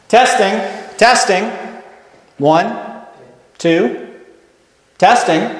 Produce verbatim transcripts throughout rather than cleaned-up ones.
Testing, testing. One, two, testing.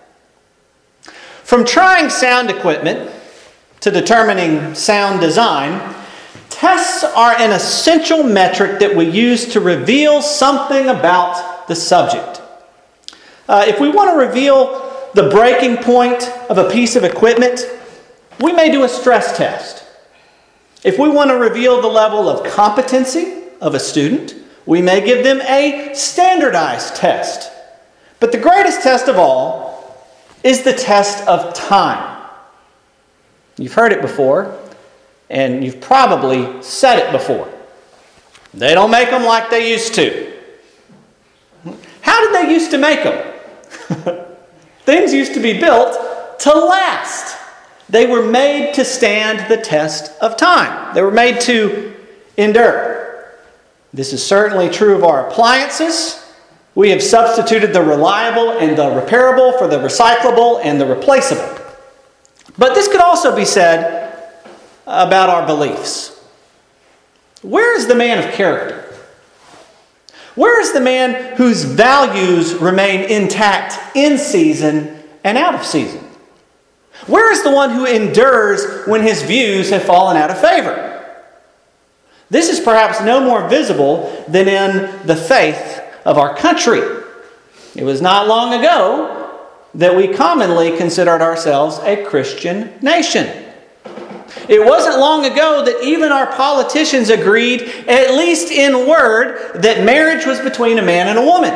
From trying sound equipment to determining sound design, tests are an essential metric that we use to reveal something about the subject. Uh, if we want to reveal the breaking point of a piece of equipment, we may do a stress test. If we want to reveal the level of competency of a student, we may give them a standardized test. But the greatest test of all is the test of time. You've heard it before, and you've probably said it before. They don't make them like they used to. How did they used to make them? Things used to be built to last. They were made to stand the test of time. They were made to endure. This is certainly true of our appliances. We have substituted the reliable and the repairable for the recyclable and the replaceable. But this could also be said about our beliefs. Where is the man of character? Where is the man whose values remain intact in season and out of season? Where is the one who endures when his views have fallen out of favor? This is perhaps no more visible than in the faith of our country. It was not long ago that we commonly considered ourselves a Christian nation. It wasn't long ago that even our politicians agreed, at least in word, that marriage was between a man and a woman.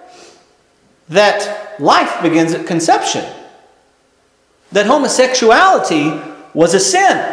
That life begins at conception. That homosexuality was a sin.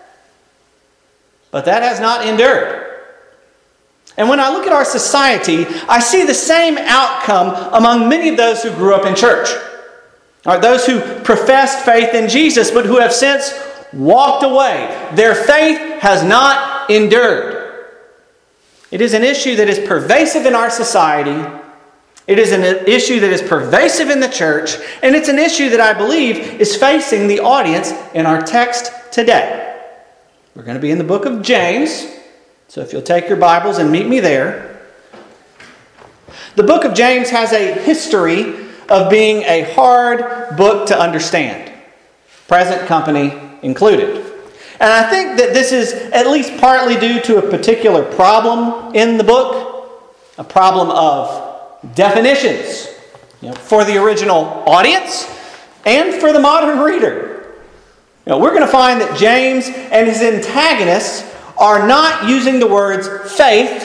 But that has not endured. And when I look at our society, I see the same outcome among many of those who grew up in church. Or those who professed faith in Jesus, but who have since walked away. Their faith has not endured. It is an issue that is pervasive in our society. It is an issue that is pervasive in the church. And it's an issue that I believe is facing the audience in our text today. We're going to be in the book of James. So if you'll take your Bibles and meet me there. The book of James has a history of being a hard book to understand. Present company included. And I think that this is at least partly due to a particular problem in the book. A problem of definitions. You know, for the original audience and for the modern reader. You know, we're going to find that James and his antagonists are not using the words faith,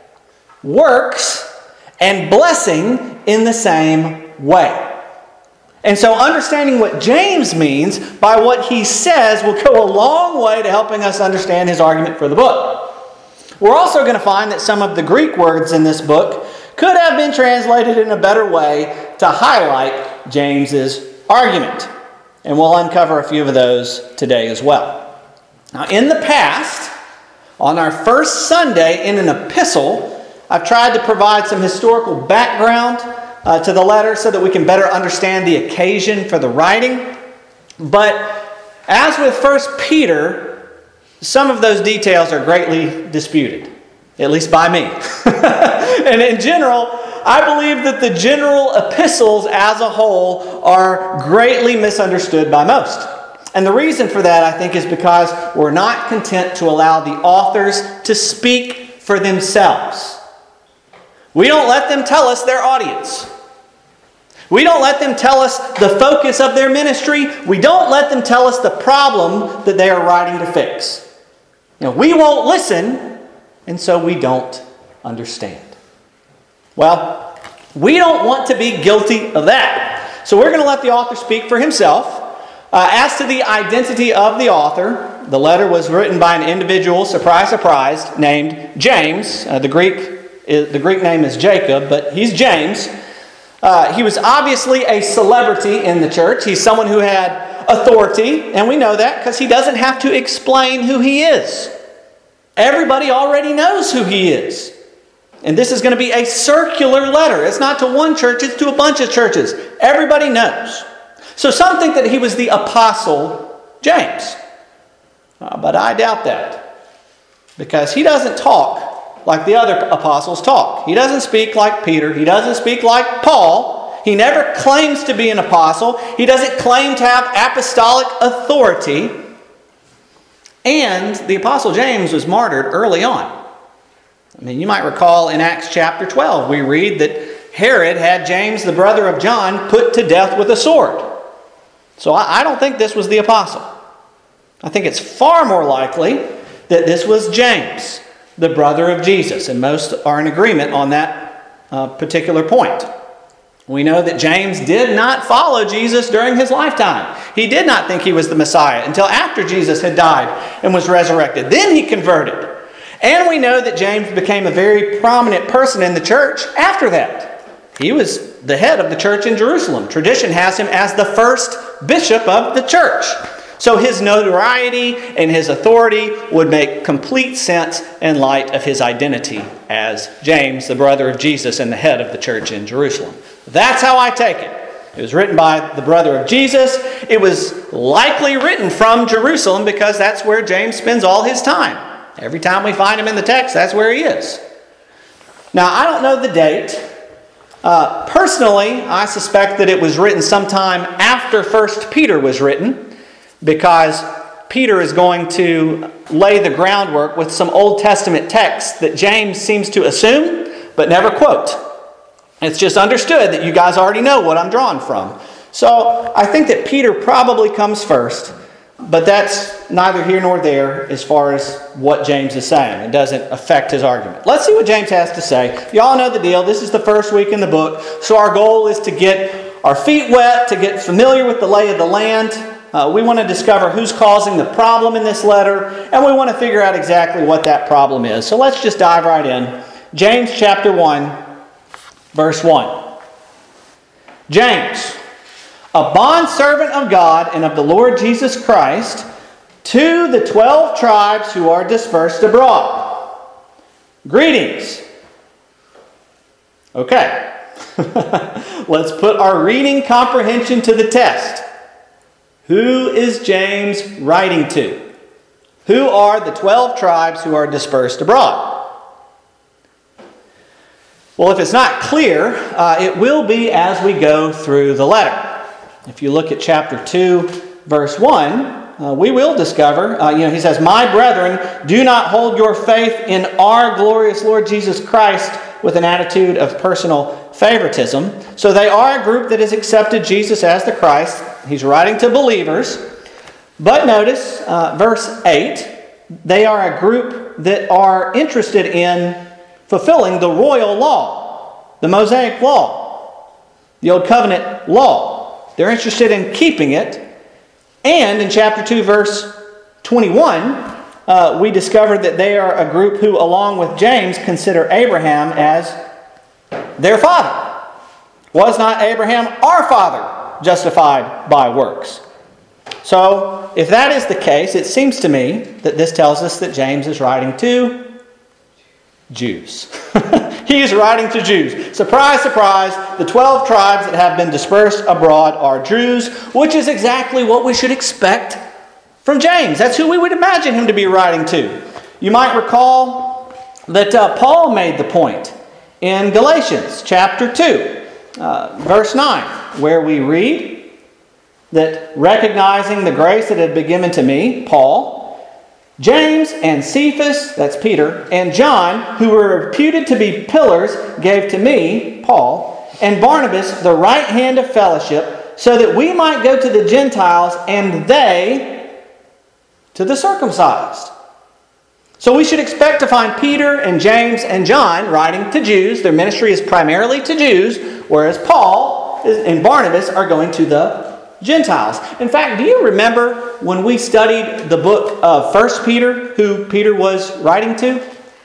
works, and blessing in the same way. And so understanding what James means by what he says will go a long way to helping us understand his argument for the book. We're also going to find that some of the Greek words in this book could have been translated in a better way to highlight James's argument. And we'll uncover a few of those today as well. Now, in the past, on our first Sunday in an epistle, I've tried to provide some historical background uh, to the letter so that we can better understand the occasion for the writing. But as with First Peter, some of those details are greatly disputed, at least by me. And in general, I believe that the general epistles as a whole are greatly misunderstood by most. And the reason for that, I think, is because we're not content to allow the authors to speak for themselves. We don't let them tell us their audience. We don't let them tell us the focus of their ministry. We don't let them tell us the problem that they are writing to fix. You know, we won't listen, and so we don't understand. Well, we don't want to be guilty of that. So we're going to let the author speak for himself. Uh, as to the identity of the author, the letter was written by an individual, surprise, surprise, named James. Uh, the Greek is, the Greek name is Jacob, but he's James. Uh, he was obviously a celebrity in the church. He's someone who had authority, and we know that because he doesn't have to explain who he is. Everybody already knows who he is. And this is going to be a circular letter. It's not to one church, it's to a bunch of churches. Everybody knows. So some think that he was the Apostle James. Uh, but I doubt that. Because he doesn't talk like the other apostles talk. He doesn't speak like Peter. He doesn't speak like Paul. He never claims to be an apostle. He doesn't claim to have apostolic authority. And the apostle James was martyred early on. I mean, you might recall in Acts chapter twelve, we read that Herod had James, the brother of John, put to death with a sword. So I don't think this was the apostle. I think it's far more likely that this was James, the brother of Jesus. And most are in agreement on that uh, particular point. We know that James did not follow Jesus during his lifetime. He did not think he was the Messiah until after Jesus had died and was resurrected. Then he converted. And we know that James became a very prominent person in the church after that. He was the head of the church in Jerusalem. Tradition has him as the first bishop of the church. So his notoriety and his authority would make complete sense in light of his identity as James, the brother of Jesus and the head of the church in Jerusalem. That's how I take it. It was written by the brother of Jesus. It was likely written from Jerusalem because that's where James spends all his time. Every time we find him in the text, that's where he is. Now, I don't know the date. Uh, personally, I suspect that it was written sometime after First Peter was written, because Peter is going to lay the groundwork with some Old Testament texts that James seems to assume but never quote. It's just understood that you guys already know what I'm drawing from. So I think that Peter probably comes first, but that's neither here nor there as far as what James is saying. It doesn't affect his argument. Let's see what James has to say. You all know the deal. This is the first week in the book, so our goal is to get our feet wet, to get familiar with the lay of the land. Uh, we want to discover who's causing the problem in this letter, and we want to figure out exactly what that problem is. So let's just dive right in. James chapter one, verse one. James, a bondservant of God and of the Lord Jesus Christ, to the twelve tribes who are dispersed abroad. Greetings. Okay. Let's put our reading comprehension to the test. Who is James writing to? Who are the twelve tribes who are dispersed abroad? Well, if it's not clear, uh, it will be as we go through the letter. If you look at chapter two, verse one, uh, we will discover, uh, you know, he says, "My brethren, do not hold your faith in our glorious Lord Jesus Christ with an attitude of personal favoritism." So they are a group that has accepted Jesus as the Christ. He's writing to believers. But notice, uh, verse eight, they are a group that are interested in fulfilling the royal law, the Mosaic law, the Old Covenant law. They're interested in keeping it. And in chapter two, verse twenty-one, uh, we discovered that they are a group who, along with James, consider Abraham as their father. Was not Abraham our father justified by works? So, if that is the case, it seems to me that this tells us that James is writing to Jews. He is writing to Jews. Surprise, surprise, the twelve tribes that have been dispersed abroad are Jews, which is exactly what we should expect from James. That's who we would imagine him to be writing to. You might recall that uh, Paul made the point in Galatians chapter two, uh, verse nine, where we read that recognizing the grace that had been given to me, Paul, James and Cephas, that's Peter, and John, who were reputed to be pillars, gave to me, Paul, and Barnabas the right hand of fellowship, so that we might go to the Gentiles and they to the circumcised. So we should expect to find Peter and James and John writing to Jews. Their ministry is primarily to Jews, whereas Paul and Barnabas are going to the Gentiles. In fact, do you remember when we studied the book of First Peter, who Peter was writing to?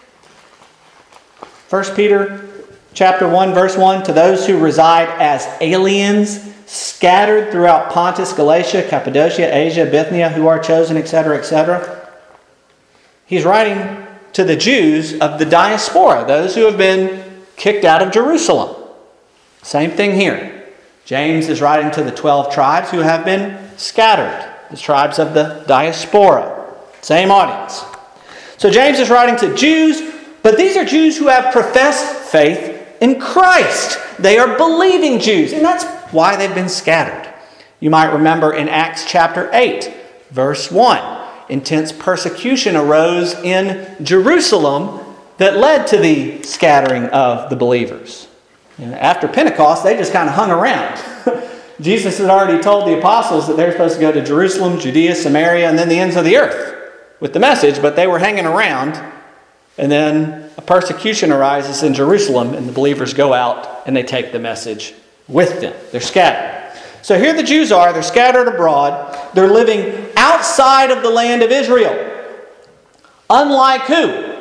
First Peter chapter one, verse one, to those who reside as aliens, scattered throughout Pontus, Galatia, Cappadocia, Asia, Bithynia, who are chosen, et cetera, et cetera. He's writing to the Jews of the diaspora, those who have been kicked out of Jerusalem. Same thing here. James is writing to the twelve tribes who have been scattered, the tribes of the diaspora. Same audience. So James is writing to Jews But these are Jews who have professed faith in Christ. They are believing Jews, and that's why they've been scattered. You might remember in Acts chapter eight, verse one, intense persecution arose in Jerusalem that led to the scattering of the believers. And after Pentecost, they just kind of hung around. Jesus had already told the apostles that they're supposed to go to Jerusalem, Judea, Samaria, and then the ends of the earth with the message, but they were hanging around. And then a persecution arises in Jerusalem, and the believers go out and they take the message with them. They're scattered. So here the Jews are. They're scattered abroad. They're living outside of the land of Israel. Unlike who?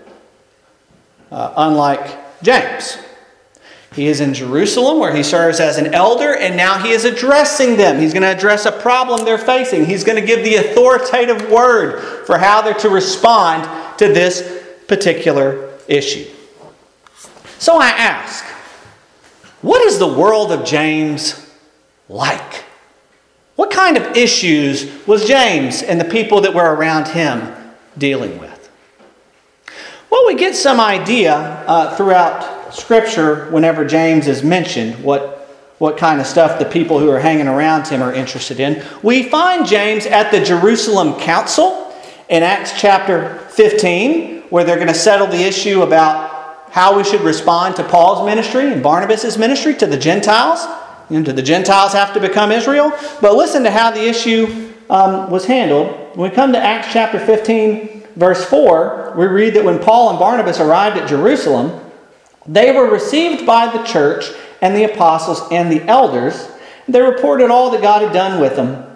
Uh, unlike James. He is in Jerusalem where he serves as an elder, and now he is addressing them. He's going to address a problem they're facing. He's going to give the authoritative word for how they're to respond to this particular issue. So I ask, what is the world of James like? What kind of issues was James and the people that were around him dealing with? Well, we get some idea uh, throughout Scripture whenever James is mentioned, what, what kind of stuff the people who are hanging around him are interested in. We find James at the Jerusalem Council in Acts chapter fifteen, where they're going to settle the issue about how we should respond to Paul's ministry and Barnabas' ministry to the Gentiles. You know, do the Gentiles have to become Israel? But listen to how the issue um, was handled. When we come to Acts chapter fifteen, verse four, we read that when Paul and Barnabas arrived at Jerusalem, they were received by the church and the apostles and the elders. They reported all that God had done with them.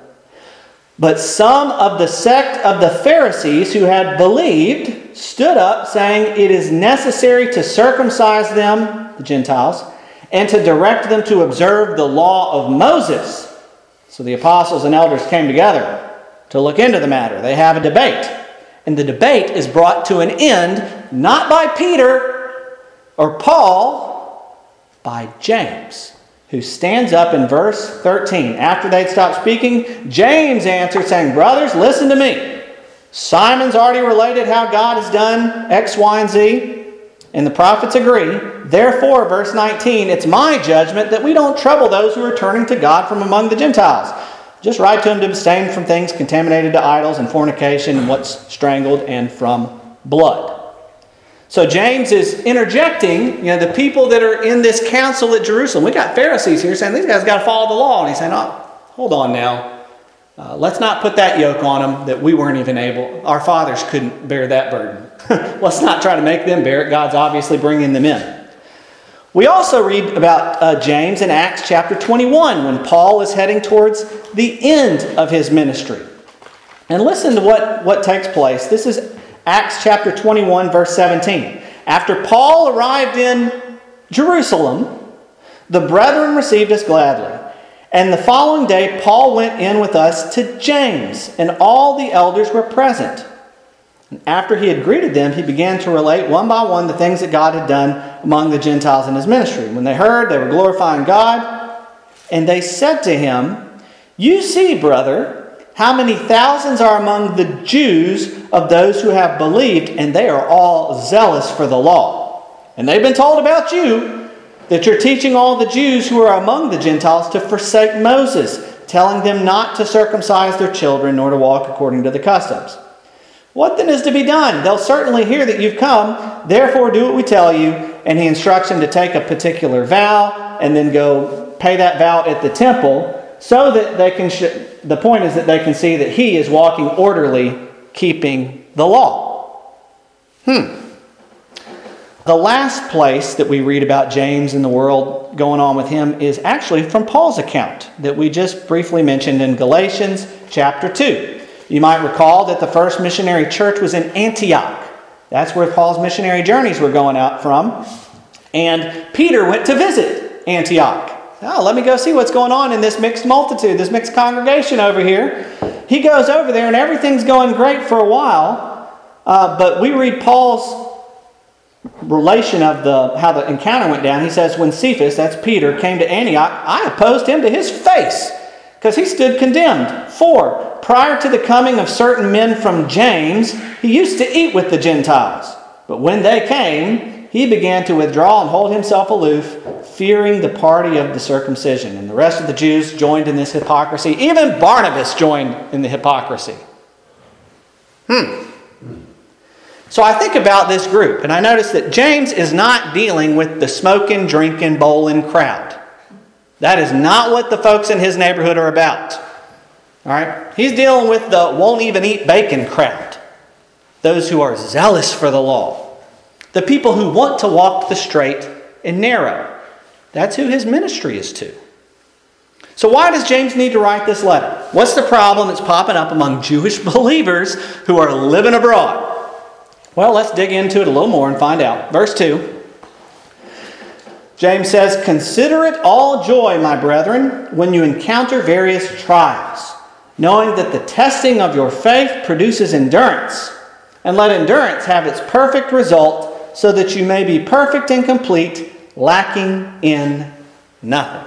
But some of the sect of the Pharisees who had believed stood up, saying, "It is necessary to circumcise them," the Gentiles, "and to direct them to observe the law of Moses." So the apostles and elders came together to look into the matter. They have a debate. And the debate is brought to an end, not by Peter or Paul, by James, who stands up in verse thirteen. After they'd stopped speaking, James answered, saying, "Brothers, listen to me. Simon's already related how God has done X, Y, and Z, and the prophets agree. Therefore," verse nineteen, "it's my judgment that we don't trouble those who are turning to God from among the Gentiles. Just write to them to abstain from things contaminated to idols and fornication and what's strangled and from blood." So James is interjecting, you know, the people that are in this council at Jerusalem. We got Pharisees here saying these guys got to follow the law. And he's saying, "Oh, hold on now. Uh, let's not put that yoke on them that we weren't even able. Our fathers couldn't bear that burden. Let's not try to make them bear it. God's obviously bringing them in." We also read about uh, James in Acts chapter twenty-one when Paul is heading towards the end of his ministry. And listen to what, what takes place. This is Acts chapter twenty-one, verse seventeen. "After Paul arrived in Jerusalem, the brethren received us gladly. And the following day Paul went in with us to James, and all the elders were present. And after he had greeted them, he began to relate one by one the things that God had done among the Gentiles in his ministry. When they heard, they were glorifying God. And they said to him, 'You see, brother, how many thousands are among the Jews of those who have believed, and they are all zealous for the law. And they've been told about you, that you're teaching all the Jews who are among the Gentiles to forsake Moses, telling them not to circumcise their children nor to walk according to the customs. What then is to be done? They'll certainly hear that you've come. Therefore do what we tell you.' And he instructs them to take a particular vow and then go pay that vow at the temple, so that they can. Sh- the point is that they can see that he is walking orderly, keeping the law." Hmm. The last place that we read about James and the world going on with him is actually from Paul's account that we just briefly mentioned in Galatians chapter two. You might recall that the first missionary church was in Antioch. That's where Paul's missionary journeys were going out from. And Peter went to visit Antioch. Oh, let me go see what's going on in this mixed multitude, this mixed congregation over here. He goes over there and everything's going great for a while. Uh, but we read Paul's relation of the how the encounter went down. He says, "When Cephas," that's Peter, "came to Antioch, I opposed him to his face, because he stood condemned. For prior to the coming of certain men from James, he used to eat with the Gentiles. But when they came, he began to withdraw and hold himself aloof, fearing the party of the circumcision. And the rest of the Jews joined in this hypocrisy. Even Barnabas joined in the hypocrisy. Hmm. So I think about this group, and I notice that James is not dealing with the smoking, drinking, bowling crowd. That is not what the folks in his neighborhood are about. All right? He's dealing with the won't even eat bacon crowd. Those who are zealous for the law. The people who want to walk the straight and narrow. That's who his ministry is to. So why does James need to write this letter? What's the problem that's popping up among Jewish believers who are living abroad? Well, let's dig into it a little more and find out. Verse two. James says, "Consider it all joy, my brethren, when you encounter various trials, knowing that the testing of your faith produces endurance. And let endurance have its perfect result, so that you may be perfect and complete, lacking in nothing."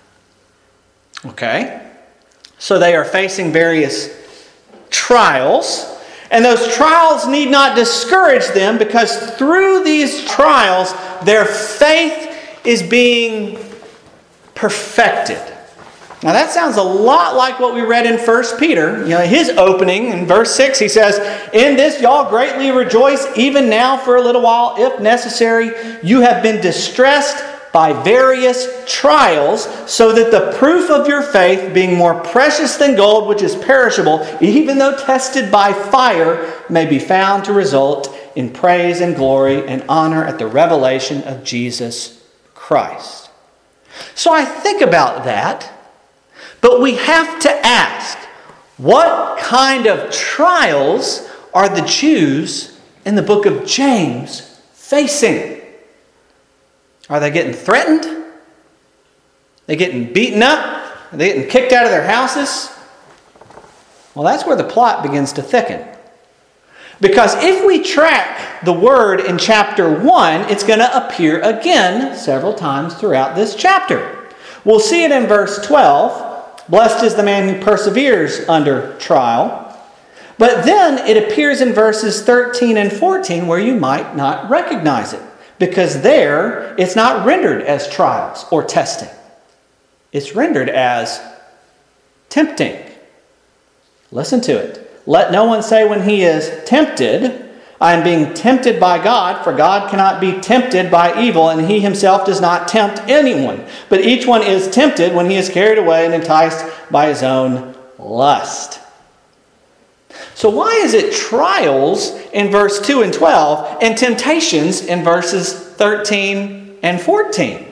Okay. So they are facing various trials. And those trials need not discourage them, because through these trials, their faith is being perfected. Now that sounds a lot like what we read in First Peter. You know, his opening in verse six, he says, "In this y'all greatly rejoice, even now for a little while, if necessary. You have been distressed by various trials, so that the proof of your faith, being more precious than gold, which is perishable, even though tested by fire, may be found to result in praise and glory and honor at the revelation of Jesus Christ." So I think about that, but we have to ask, what kind of trials are the Jews in the book of James facing? Are they getting threatened? Are they getting beaten up? Are they getting kicked out of their houses? Well, that's where the plot begins to thicken. Because if we track the word in chapter one, it's going to appear again several times throughout this chapter. We'll see it in verse twelve. "Blessed is the man who perseveres under trial." But then it appears in verses thirteen and fourteen where you might not recognize it. Because there, it's not rendered as trials or testing. It's rendered as tempting. Listen to it. "Let no one say when he is tempted, I am being tempted by God, for God cannot be tempted by evil, and he himself does not tempt anyone. But each one is tempted when he is carried away and enticed by his own lust." So why is it trials in verse two and twelve and temptations in verses thirteen and fourteen?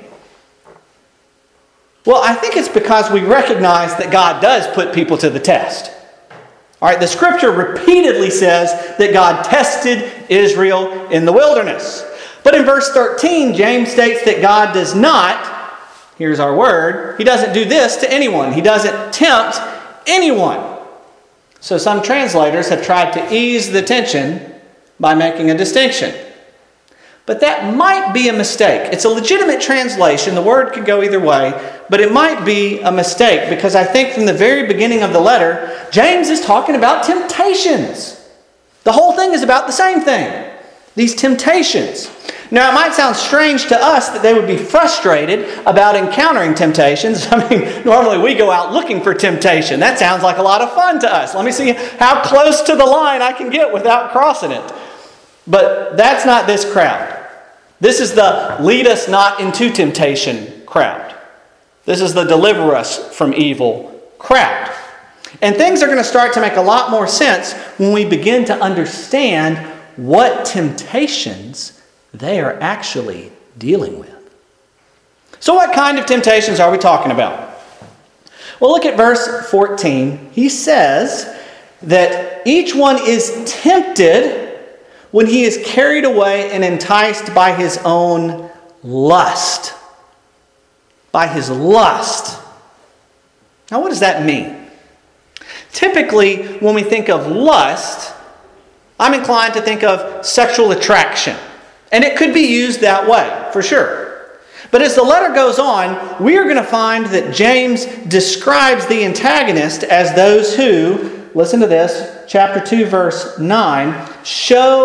Well, I think it's because we recognize that God does put people to the test. All right, the scripture repeatedly says that God tested Israel in the wilderness. But in verse thirteen, James states that God does not, here's our word, he doesn't do this to anyone. He doesn't tempt anyone. So some translators have tried to ease the tension by making a distinction. But that might be a mistake. It's a legitimate translation. The word could go either way. But it might be a mistake, because I think from the very beginning of the letter, James is talking about temptations. The whole thing is about the same thing. These temptations. Now, it might sound strange to us that they would be frustrated about encountering temptations. I mean, normally we go out looking for temptation. That sounds like a lot of fun to us. Let me see how close to the line I can get without crossing it. But that's not this crowd. This is the lead us not into temptation crowd. This is the deliver us from evil crowd. And things are going to start to make a lot more sense when we begin to understand what temptations they are actually dealing with. So what kind of temptations are we talking about? Well, look at verse fourteen. He says that each one is tempted when he is carried away and enticed by his own lust. By his lust. Now, what does that mean? Typically, when we think of lust, I'm inclined to think of sexual attraction. And it could be used that way, for sure. But as the letter goes on, we are going to find that James describes the antagonist as those who, listen to this, chapter two, verse nine, show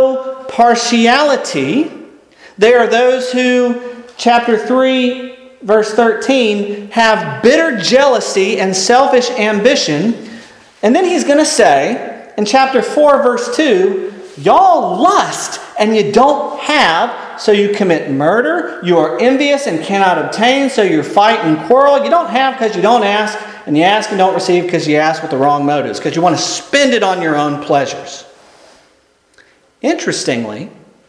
partiality. They are those who, chapter three, verse thirteen, have bitter jealousy and selfish ambition. And then he's going to say, in chapter four, verse two, y'all lust and you don't have, so you commit murder. You are envious and cannot obtain, so you fight and quarrel. You don't have because you don't ask, and you ask and don't receive because you ask with the wrong motives, because you want to spend it on your own pleasures. Interestingly,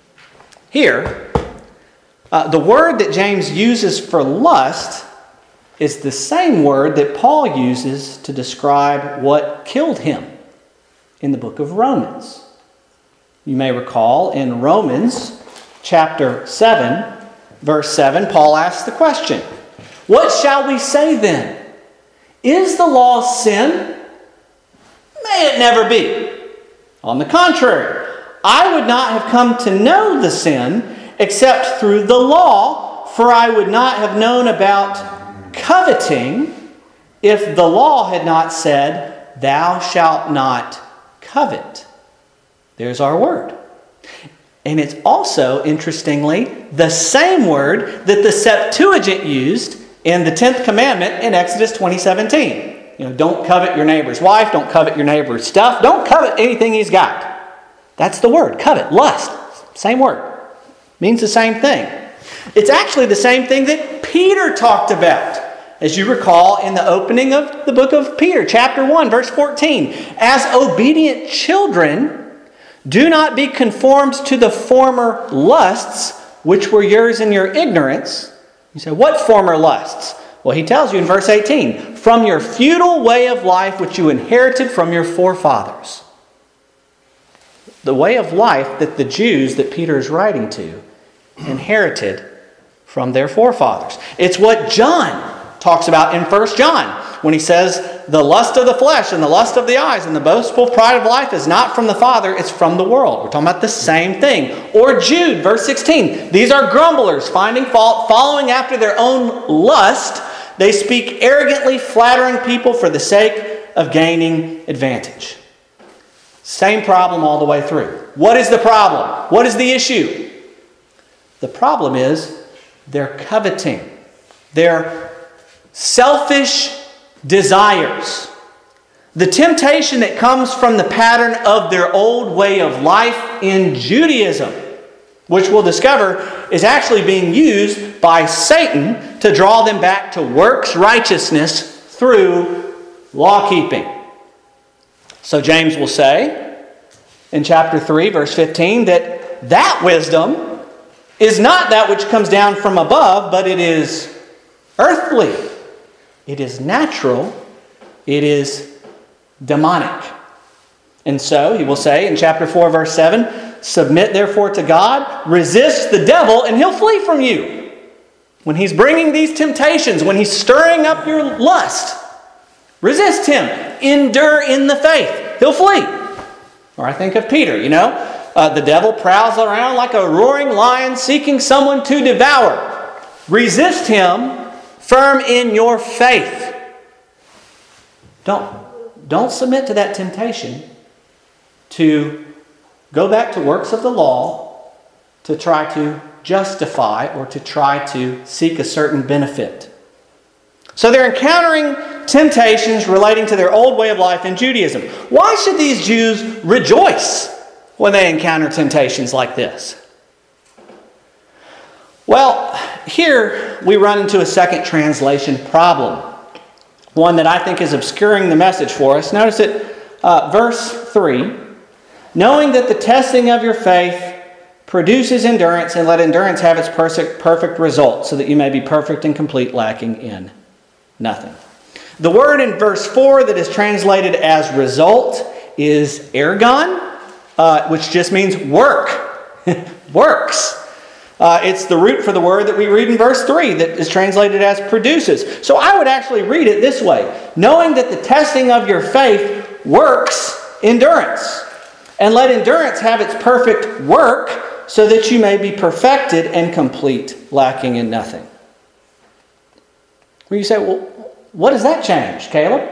here, uh, the word that James uses for lust is the same word that Paul uses to describe what killed him in the book of Romans. You may recall in Romans chapter seven, verse seven, Paul asks the question, "What shall we say then? Is the law sin? May it never be. On the contrary, I would not have come to know the sin except through the law, for I would not have known about coveting if the law had not said, 'Thou shalt not covet.'" There's our word. And it's also, interestingly, the same word that the Septuagint used in the tenth commandment in Exodus twenty seventeen. You know, don't covet your neighbor's wife, don't covet your neighbor's stuff, don't covet anything he's got. That's the word, covet, lust. Same word. Means the same thing. It's actually the same thing that Peter talked about. As you recall in the opening of the book of Peter, chapter one, verse fourteen. As obedient children, do not be conformed to the former lusts which were yours in your ignorance. You say, what former lusts? Well, he tells you in verse eighteen, from your futile way of life which you inherited from your forefathers. The way of life that the Jews that Peter is writing to inherited from their forefathers. It's what John talks about in First John when he says, the lust of the flesh and the lust of the eyes and the boastful pride of life is not from the Father, it's from the world. We're talking about the same thing. Or Jude, verse sixteen. These are grumblers, finding fault, following after their own lust. They speak arrogantly, flattering people for the sake of gaining advantage. Same problem all the way through. What is the problem? What is the issue? The problem is they're coveting. They're selfish desires. The temptation that comes from the pattern of their old way of life in Judaism, which we'll discover is actually being used by Satan to draw them back to works righteousness through law keeping. So James will say in chapter three, verse fifteen, that that wisdom is not that which comes down from above, but it is earthly. It is natural. It is demonic. And so he will say in chapter four, verse seven, submit therefore to God, resist the devil, and he'll flee from you. When he's bringing these temptations, when he's stirring up your lust, resist him. Endure in the faith. He'll flee. Or I think of Peter, you know. Uh, the devil prowls around like a roaring lion seeking someone to devour. Resist him firm in your faith. Don't, don't submit to that temptation to go back to works of the law to try to justify or to try to seek a certain benefit. So they're encountering temptations relating to their old way of life in Judaism. Why should these Jews rejoice when they encounter temptations like this? Well, here we run into a second translation problem. One that I think is obscuring the message for us. Notice it, uh, verse three. Knowing that the testing of your faith produces endurance, and let endurance have its perfect, perfect result, so that you may be perfect and complete, lacking in nothing. The word in verse four that is translated as result is ergon, uh, which just means work. Works. Uh, it's the root for the word that we read in verse three that is translated as produces. So I would actually read it this way. Knowing that the testing of your faith works endurance. And let endurance have its perfect work so that you may be perfected and complete, lacking in nothing. Well, you say, well, what does that change, Caleb?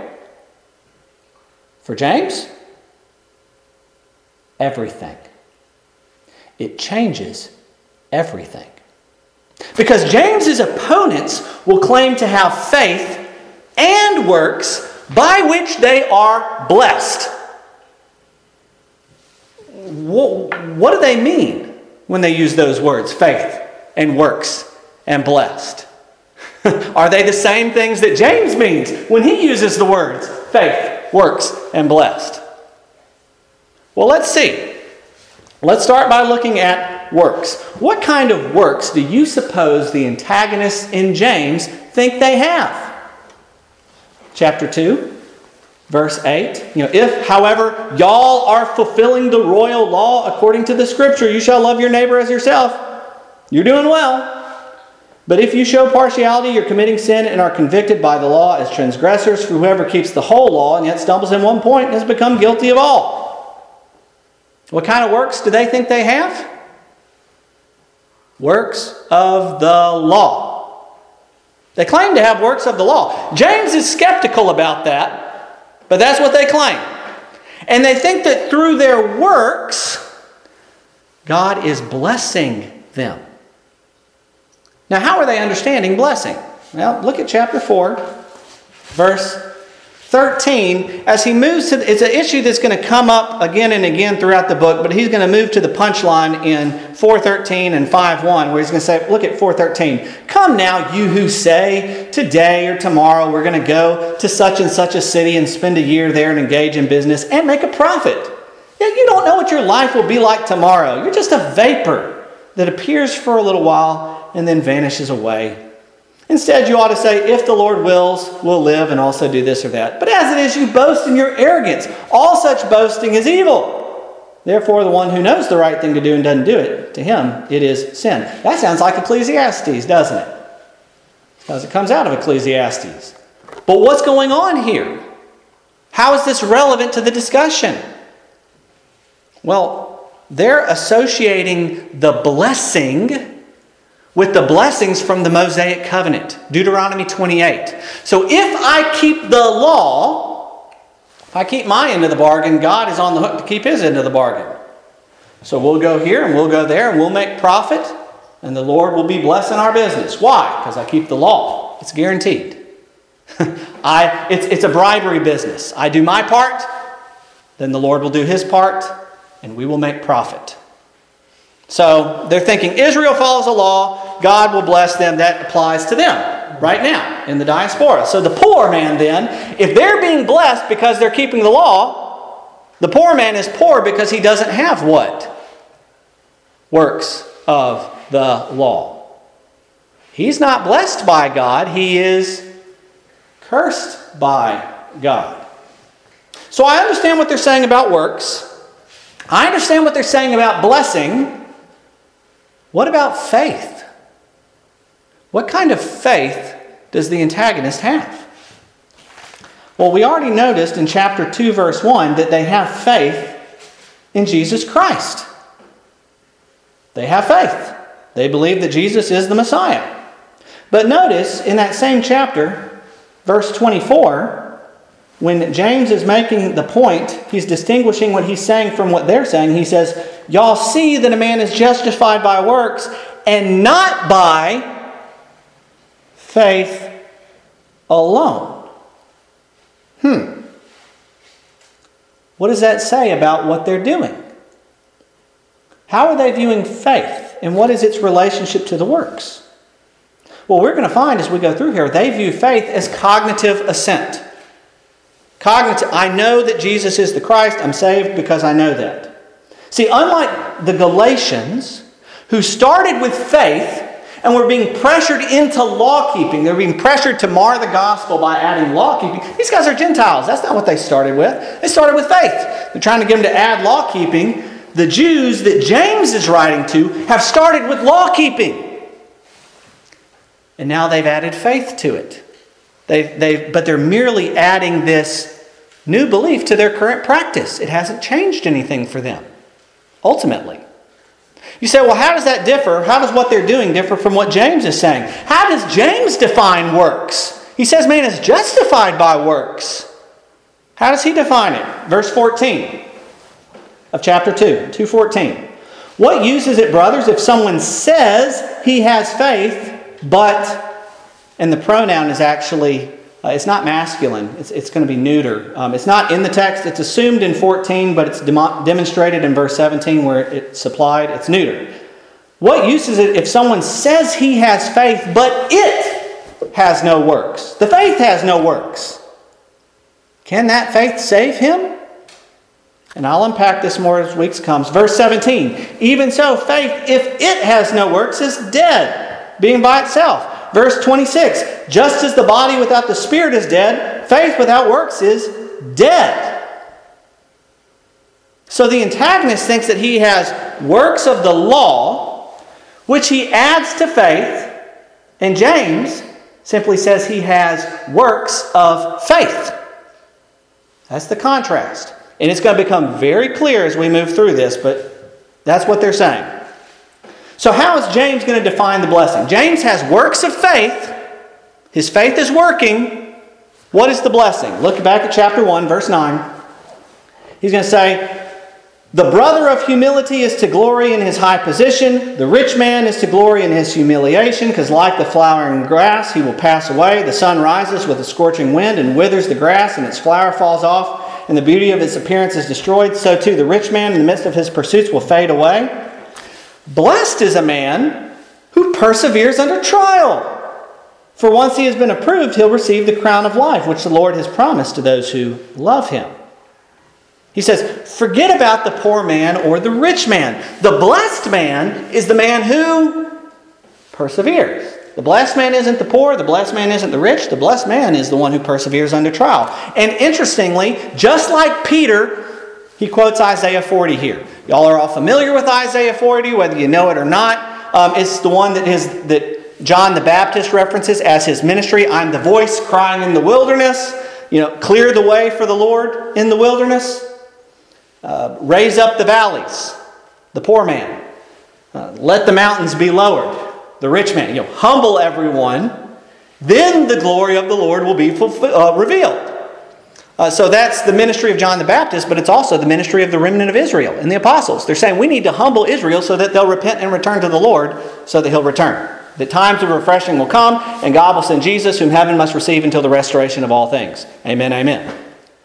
For James? Everything. it changes everything. Because James's opponents will claim to have faith and works by which they are blessed. What do they mean when they use those words, faith and works and blessed? Are they the same things that James means when he uses the words faith, works, and blessed? Well, let's see. Let's start by looking at works. What kind of works do you suppose the antagonists in James think they have? Chapter two, verse eight. You know, if, however, y'all are fulfilling the royal law according to the Scripture, you shall love your neighbor as yourself. You're doing well. But if you show partiality, you're committing sin and are convicted by the law as transgressors. For whoever keeps the whole law and yet stumbles in one point has become guilty of all. What kind of works do they think they have? Works of the law. They claim to have works of the law. James is skeptical about that, but that's what they claim. And they think that through their works, God is blessing them. Now, how are they understanding blessing? Well, look at chapter four, verse thirteen. As he moves to, it's an issue that's going to come up again and again throughout the book, but he's going to move to the punchline in four thirteen and five one, where he's going to say, look at four thirteen. Come now, you who say, today or tomorrow we're going to go to such and such a city and spend a year there and engage in business and make a profit. Yet you don't know what your life will be like tomorrow. You're just a vapor that appears for a little while and then vanishes away. Instead, you ought to say, if the Lord wills, we'll live and also do this or that. But as it is, you boast in your arrogance. All such boasting is evil. Therefore, the one who knows the right thing to do and doesn't do it, to him it is sin. That sounds like Ecclesiastes, doesn't it? Because it comes out of Ecclesiastes. But what's going on here? How is this relevant to the discussion? Well, they're associating the blessing with the blessings from the Mosaic covenant, Deuteronomy twenty-eight. So if I keep the law, if I keep my end of the bargain, God is on the hook to keep his end of the bargain. So we'll go here and we'll go there and we'll make profit and the Lord will be blessing our business. Why? Because I keep the law. It's guaranteed. I, it's, it's a bribery business. I do my part, then the Lord will do his part, and we will make profit. So they're thinking Israel follows the law, God will bless them. That applies to them right now in the diaspora. So the poor man then, if they're being blessed because they're keeping the law, the poor man is poor because he doesn't have what? Works of the law. He's not blessed by God. He is cursed by God. So I understand what they're saying about works. I understand what they're saying about blessing. What about faith? What kind of faith does the antagonist have? Well, we already noticed in chapter two, verse one, that they have faith in Jesus Christ. They have faith. They believe that Jesus is the Messiah. But notice in that same chapter, verse twenty-four, when James is making the point, he's distinguishing what he's saying from what they're saying. He says, y'all see that a man is justified by works and not by faith alone. Hmm. What does that say about what they're doing? How are they viewing faith? And what is its relationship to the works? Well, we're going to find as we go through here, they view faith as cognitive assent. Cognitive, I know that Jesus is the Christ. I'm saved because I know that. See, unlike the Galatians, who started with faith and were being pressured into law-keeping, they were being pressured to mar the gospel by adding law-keeping. These guys are Gentiles. That's not what they started with. They started with faith. They're trying to get them to add law-keeping. The Jews that James is writing to have started with law-keeping. And now they've added faith to it. They've, they've, but they're merely adding this new belief to their current practice. It hasn't changed anything for them, ultimately. You say, well, how does that differ? How does what they're doing differ from what James is saying? How does James define works? He says man is justified by works. How does he define it? Verse fourteen of chapter two, two fourteen. What use is it, brothers, if someone says he has faith, but, and the pronoun is actually, uh, it's not masculine, it's, it's going to be neuter. Um, it's not in the text, it's assumed in fourteen, but it's demo- demonstrated in verse seventeen where it's supplied, it's neuter. What use is it if someone says he has faith, but it has no works? The faith has no works. Can that faith save him? And I'll unpack this more as weeks comes. Verse seventeen, even so, faith, if it has no works, is dead, being by itself. Verse twenty-six, just as the body without the spirit is dead, faith without works is dead. So the antagonist thinks that he has works of the law, which he adds to faith, and James simply says he has works of faith. That's the contrast. And it's going to become very clear as we move through this, but that's what they're saying. So how is James going to define the blessing? James has works of faith. His faith is working. What is the blessing? Look back at chapter one, verse nine. He's going to say, the brother of humility is to glory in his high position. The rich man is to glory in his humiliation, because like the flowering grass, he will pass away. The sun rises with a scorching wind and withers the grass, and its flower falls off, and the beauty of its appearance is destroyed. So too the rich man in the midst of his pursuits will fade away. Blessed is a man who perseveres under trial. For once he has been approved, he'll receive the crown of life, which the Lord has promised to those who love him. He says, forget about the poor man or the rich man. The blessed man is the man who perseveres. The blessed man isn't the poor. The blessed man isn't the rich. The blessed man is the one who perseveres under trial. And interestingly, just like Peter, he quotes Isaiah forty here. Y'all are all familiar with Isaiah forty, whether you know it or not. Um, it's the one that, his, that John the Baptist references as his ministry. I'm the voice crying in the wilderness. You know, clear the way for the Lord in the wilderness. Uh, raise up the valleys, the poor man. Uh, let the mountains be lowered, the rich man. You know, humble everyone. Then the glory of the Lord will be fulfill, uh, revealed. Uh, so that's the ministry of John the Baptist, but it's also the ministry of the remnant of Israel and the apostles. They're saying we need to humble Israel so that they'll repent and return to the Lord so that he'll return. The times of refreshing will come, and God will send Jesus, whom heaven must receive until the restoration of all things. Amen, amen.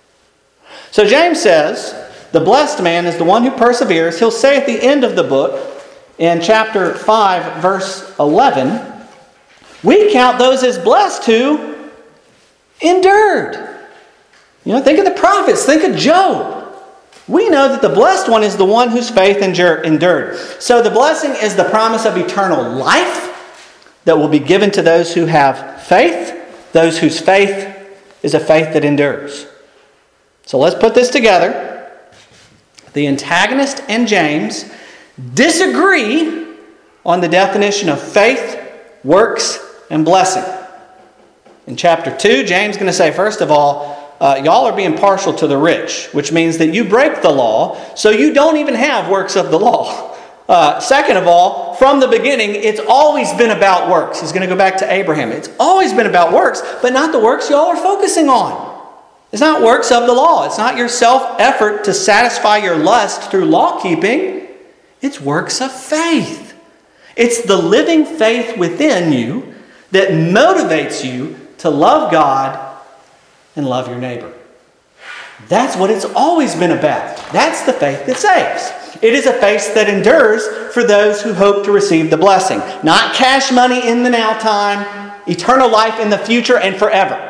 So James says, the blessed man is the one who perseveres. He'll say at the end of the book, in chapter five, verse eleven, we count those as blessed who endured. You know, think of the prophets. Think of Job. We know that the blessed one is the one whose faith endured. So the blessing is the promise of eternal life that will be given to those who have faith, those whose faith is a faith that endures. So let's put this together. The antagonist and James disagree on the definition of faith, works, and blessing. In chapter two, James is going to say, first of all, uh, y'all are being partial to the rich, which means that you break the law, so you don't even have works of the law. Uh, second of all, from the beginning, it's always been about works. He's going to go back to Abraham. It's always been about works, but not the works y'all are focusing on. It's not works of the law. It's not your self-effort to satisfy your lust through law-keeping. It's works of faith. It's the living faith within you that motivates you to love God and love your neighbor. That's what it's always been about. That's the faith that saves. It is a faith that endures for those who hope to receive the blessing. Not cash money in the now time, eternal life in the future and forever.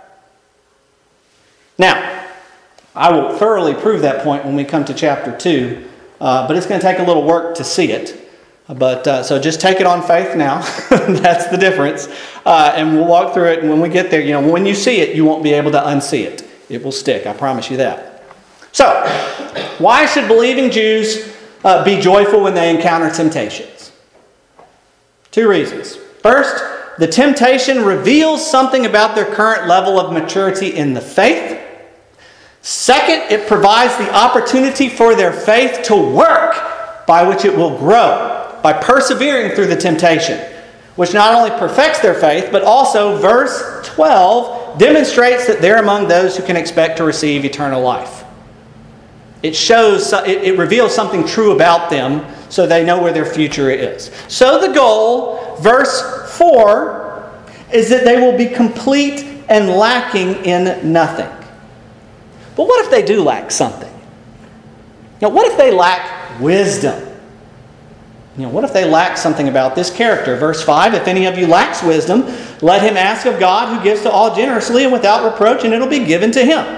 Now, I will thoroughly prove that point when we come to chapter two, uh, but it's going to take a little work to see it. But uh, so just take it on faith now. That's the difference. Uh, and we'll walk through it, and when we get there, you know, when you see it, you won't be able to unsee it. It will stick, I promise you that. So, why should believing Jews uh, be joyful when they encounter temptations? Two reasons. First, the temptation reveals something about their current level of maturity in the faith. Second, it provides the opportunity for their faith to work, by which it will grow, by persevering through the temptation, which not only perfects their faith, but also, verse twelve, demonstrates that they're among those who can expect to receive eternal life. It shows, it, it reveals something true about them so they know where their future is. So the goal, verse four, is that they will be complete and lacking in nothing. But what if they do lack something? Now, what if they lack wisdom? You know, what if they lack something about this character? Verse five, if any of you lacks wisdom, let him ask of God who gives to all generously and without reproach, and it'll be given to him.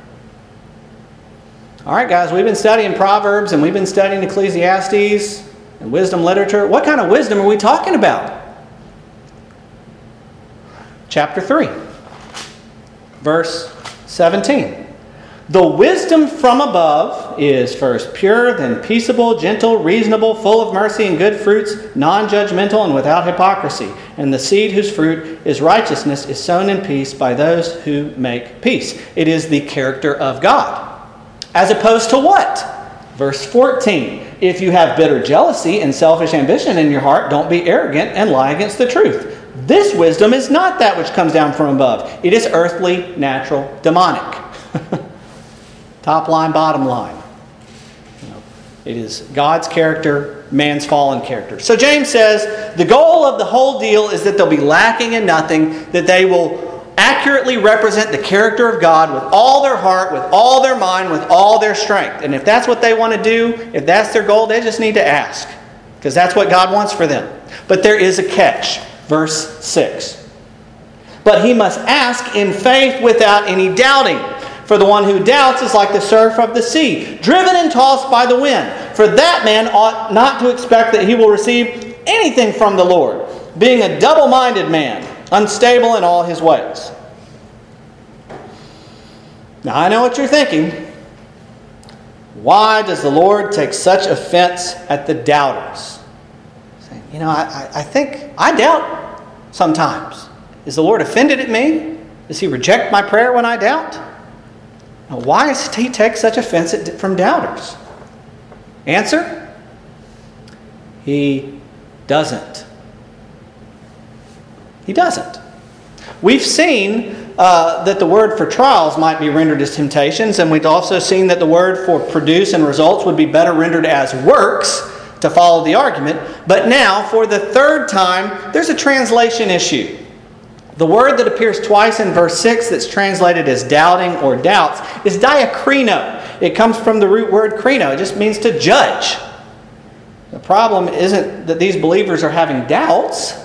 All right, guys, we've been studying Proverbs and we've been studying Ecclesiastes and wisdom literature. What kind of wisdom are we talking about? Chapter three, verse seventeen. The wisdom from above is first pure, then peaceable, gentle, reasonable, full of mercy and good fruits, non-judgmental and without hypocrisy. And the seed whose fruit is righteousness is sown in peace by those who make peace. It is the character of God. As opposed to what? Verse fourteen. If you have bitter jealousy and selfish ambition in your heart, don't be arrogant and lie against the truth. This wisdom is not that which comes down from above. It is earthly, natural, demonic. Top line, bottom line. You know, it is God's character, man's fallen character. So James says the goal of the whole deal is that they'll be lacking in nothing, that they will accurately represent the character of God with all their heart, with all their mind, with all their strength. And if that's what they want to do, if that's their goal, they just need to ask, because that's what God wants for them. But there is a catch. Verse six. But he must ask in faith without any doubting. For the one who doubts is like the surf of the sea, driven and tossed by the wind. For that man ought not to expect that he will receive anything from the Lord, being a double-minded man, unstable in all his ways. Now I know what you're thinking. Why does the Lord take such offense at the doubters? You know, I, I think I doubt sometimes. Is the Lord offended at me? Does he reject my prayer when I doubt? Now, why does he take such offense at, from doubters? Answer? He doesn't. He doesn't. We've seen uh, that the word for trials might be rendered as temptations, and we've also seen that the word for produce and results would be better rendered as works, to follow the argument. But now, for the third time, there's a translation issue. The word that appears twice in verse six that's translated as doubting or doubts is diakrino. It comes from the root word krino. It just means to judge. The problem isn't that these believers are having doubts.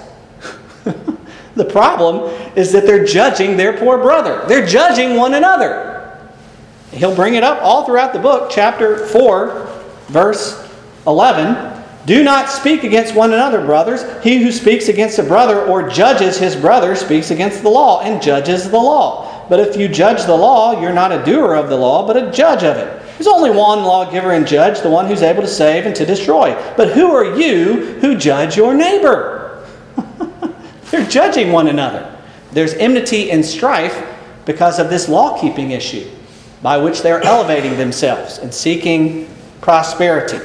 The problem is that they're judging their poor brother. They're judging one another. He'll bring it up all throughout the book, chapter four, verse eleven. Do not speak against one another, brothers. He who speaks against a brother or judges his brother speaks against the law and judges the law. But if you judge the law, you're not a doer of the law, but a judge of it. There's only one lawgiver and judge, the one who's able to save and to destroy. But who are you who judge your neighbor? They're judging one another. There's enmity and strife because of this law-keeping issue by which they're elevating themselves and seeking prosperity.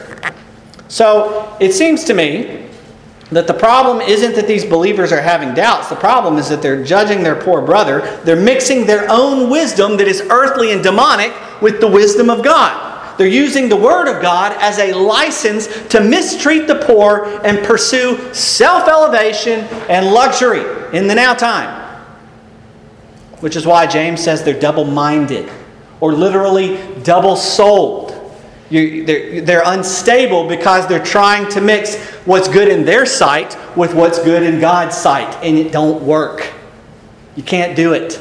So it seems to me that the problem isn't that these believers are having doubts. The problem is that they're judging their poor brother. They're mixing their own wisdom that is earthly and demonic with the wisdom of God. They're using the Word of God as a license to mistreat the poor and pursue self-elevation and luxury in the now time. Which is why James says they're double-minded, or literally double-souled. You, they're, they're unstable because they're trying to mix what's good in their sight with what's good in God's sight, and it don't work. You can't do it.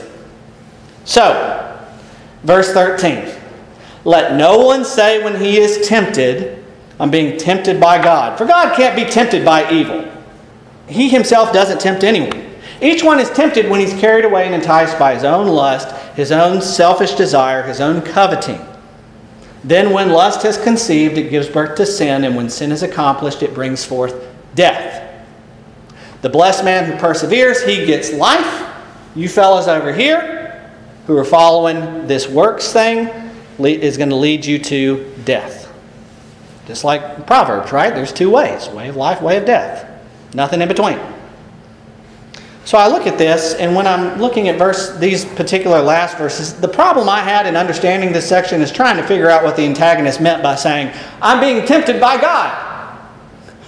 So, verse thirteen. Let no one say when he is tempted, I'm being tempted by God. For God can't be tempted by evil. He himself doesn't tempt anyone. Each one is tempted when he's carried away and enticed by his own lust, his own selfish desire, his own coveting. Then when lust has conceived, it gives birth to sin, and when sin is accomplished, it brings forth death. The blessed man who perseveres, he gets life. You fellas over here who are following this works thing is going to lead you to death. Just like Proverbs, right? There's two ways, way of life, way of death. Nothing in between. So I look at this, and when I'm looking at verse these particular last verses, the problem I had in understanding this section is trying to figure out what the antagonist meant by saying, I'm being tempted by God.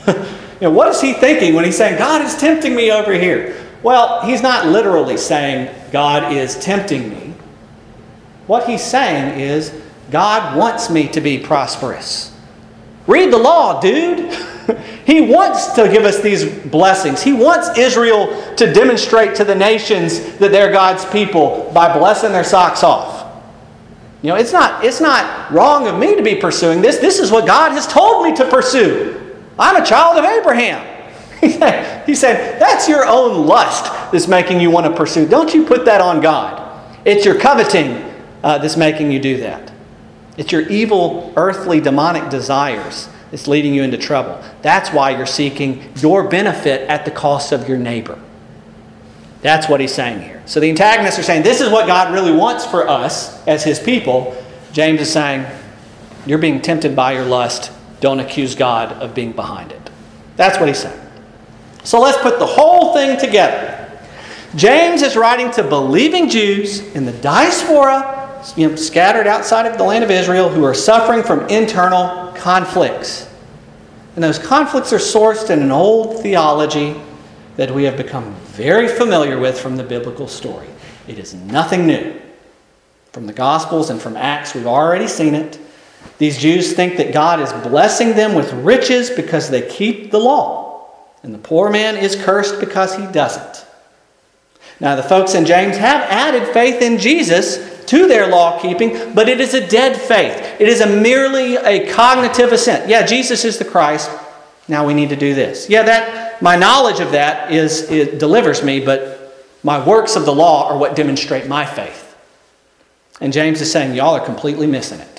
You know, what is he thinking when he's saying, God is tempting me over here? Well, he's not literally saying, God is tempting me. What he's saying is, God wants me to be prosperous. Read the law, dude. He wants to give us these blessings. He wants Israel to demonstrate to the nations that they're God's people by blessing their socks off. You know, it's not, it's not wrong of me to be pursuing this. This is what God has told me to pursue. I'm a child of Abraham. He said, he said, that's your own lust that's making you want to pursue. Don't you put that on God. It's your coveting uh, that's making you do that. It's your evil, earthly, demonic desires that's leading you into trouble. That's why you're seeking your benefit at the cost of your neighbor. That's what he's saying here. So the antagonists are saying, this is what God really wants for us as his people. James is saying, you're being tempted by your lust. Don't accuse God of being behind it. That's what he's saying. So let's put the whole thing together. James is writing to believing Jews in the diaspora, you know, scattered outside of the land of Israel, who are suffering from internal conflicts. And those conflicts are sourced in an old theology that we have become very familiar with from the biblical story. It is nothing new. From the Gospels and from Acts, we've already seen it. These Jews think that God is blessing them with riches because they keep the law. And the poor man is cursed because he doesn't. Now, the folks in James have added faith in Jesus to their law keeping, but it is a dead faith. It is a merely a cognitive assent. Yeah, Jesus is the Christ. Now we need to do this. Yeah, that my knowledge of that is it delivers me, but my works of the law are what demonstrate my faith. And James is saying, y'all are completely missing it.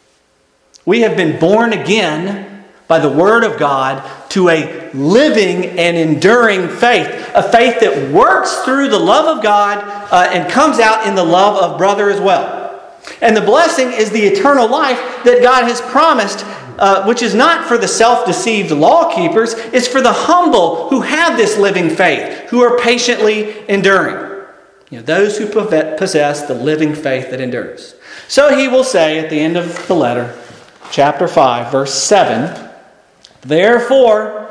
We have been born again by the Word of God to a living and enduring faith. A faith that works through the love of God uh, and comes out in the love of brother as well. And the blessing is the eternal life that God has promised, uh, which is not for the self-deceived law keepers. It's for the humble who have this living faith, who are patiently enduring. You know, those who possess the living faith that endures. So he will say at the end of the letter, chapter five, verse seven, therefore,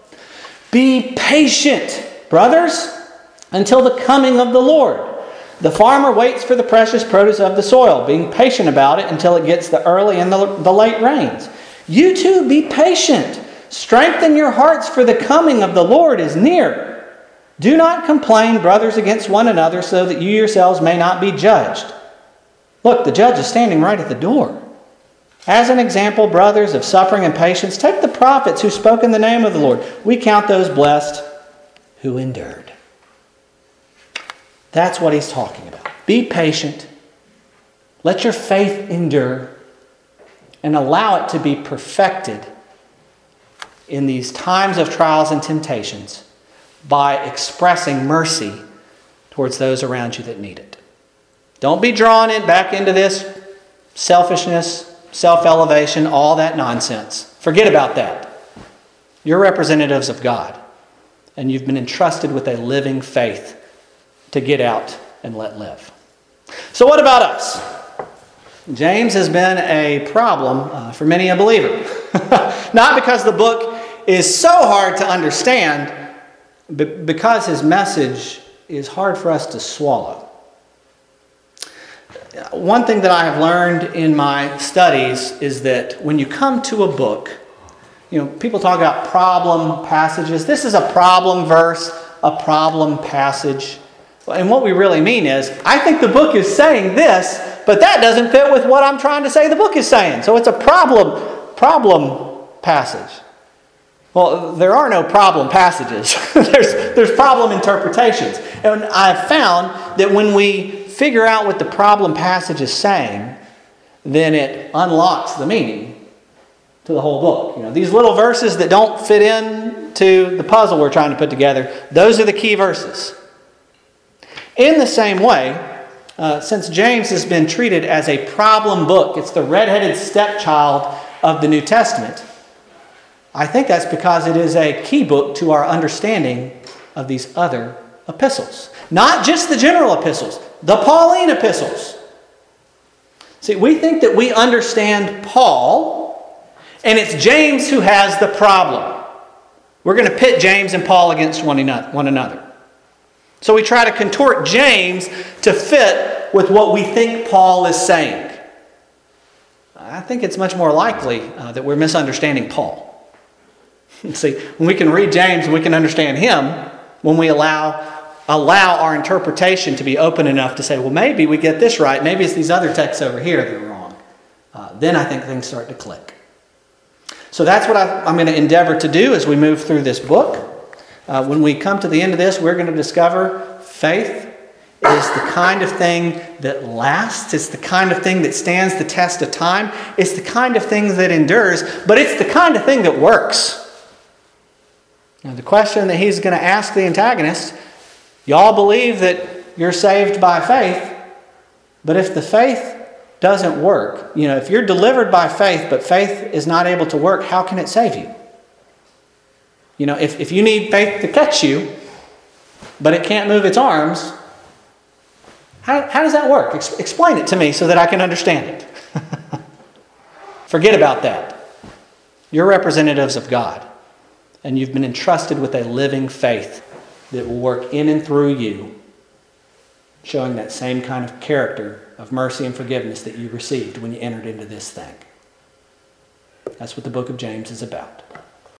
be patient, brothers, until the coming of the Lord. The farmer waits for the precious produce of the soil, being patient about it until it gets the early and the, the late rains. You too be patient. Strengthen your hearts, for the coming of the Lord is near. Do not complain, brothers, against one another, so that you yourselves may not be judged. Look, the judge is standing right at the door. As an example, brothers, of suffering and patience, take the prophets who spoke in the name of the Lord. We count those blessed who endured. That's what he's talking about. Be patient. Let your faith endure. And allow it to be perfected in these times of trials and temptations by expressing mercy towards those around you that need it. Don't be drawn in back into this selfishness, self-elevation, all that nonsense. Forget about that. You're representatives of God, and you've been entrusted with a living faith to get out and let live. So what about us? James has been a problem uh, for many a believer. Not because the book is so hard to understand, but because his message is hard for us to swallow. One thing that I have learned in my studies is that when you come to a book, you know, people talk about problem passages. This is a problem verse, a problem passage. And what we really mean is, I think the book is saying this, but that doesn't fit with what I'm trying to say the book is saying. So it's a problem, problem passage. Well, there are no problem passages. there's, there's problem interpretations. And I've found that when we figure out what the problem passage is saying, then it unlocks the meaning to the whole book. You know, these little verses that don't fit in to the puzzle we're trying to put together, those are the key verses. In the same way, uh, since James has been treated as a problem book, it's the red-headed stepchild of the New Testament, I think that's because it is a key book to our understanding of these other epistles. Not just the general epistles, the Pauline epistles. See, we think that we understand Paul, and it's James who has the problem. we're going to pit James and Paul against one another. So we try to contort James to fit with what we think Paul is saying. I think it's much more likely uh, that we're misunderstanding Paul. See, when we can read James and we can understand him, when we allow allow our interpretation to be open enough to say, well, maybe we get this right, maybe it's these other texts over here that are wrong, uh, then I think things start to click. So that's what I, I'm going to endeavor to do as we move through this book. Uh, when we come to the end of this, we're going to discover faith is the kind of thing that lasts. It's the kind of thing that stands the test of time. It's the kind of thing that endures, but it's the kind of thing that works. Now, the question that he's going to ask the antagonist, y'all believe that you're saved by faith, but if the faith doesn't work, you know, if you're delivered by faith, but faith is not able to work, how can it save you? You know, if, if you need faith to catch you, but it can't move its arms, how, how does that work? Ex- explain it to me so that I can understand it. Forget about that. You're representatives of God, and you've been entrusted with a living faith that will work in and through you, showing that same kind of character of mercy and forgiveness that you received when you entered into this thing. That's what the book of James is about.